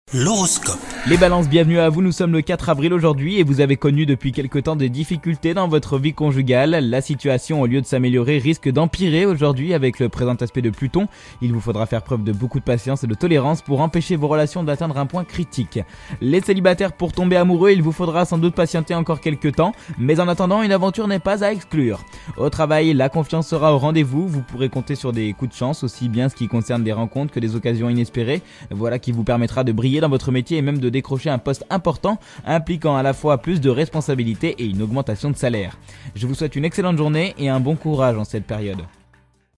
L'horoscope. Les balances, bienvenue à vous, nous sommes le 4 avril aujourd'hui et vous avez connu depuis quelque temps des difficultés dans votre vie conjugale. La situation, au lieu de s'améliorer, risque d'empirer aujourd'hui avec le présent aspect de Pluton. Il vous faudra faire preuve de beaucoup de patience et de tolérance pour empêcher vos relations d'atteindre un point critique. Les célibataires, pour tomber amoureux, il vous faudra sans doute patienter encore quelques temps, mais en attendant, une aventure n'est pas à exclure. Au travail, la confiance sera au rendez-vous, vous pourrez compter sur des coups de chance, aussi bien ce qui concerne des rencontres que des occasions inespérées. Voilà qui vous permettra de briller dans votre métier et même de décrocher un poste important impliquant à la fois plus de responsabilités et une augmentation de salaire. Je vous souhaite une excellente journée et un bon courage en cette période.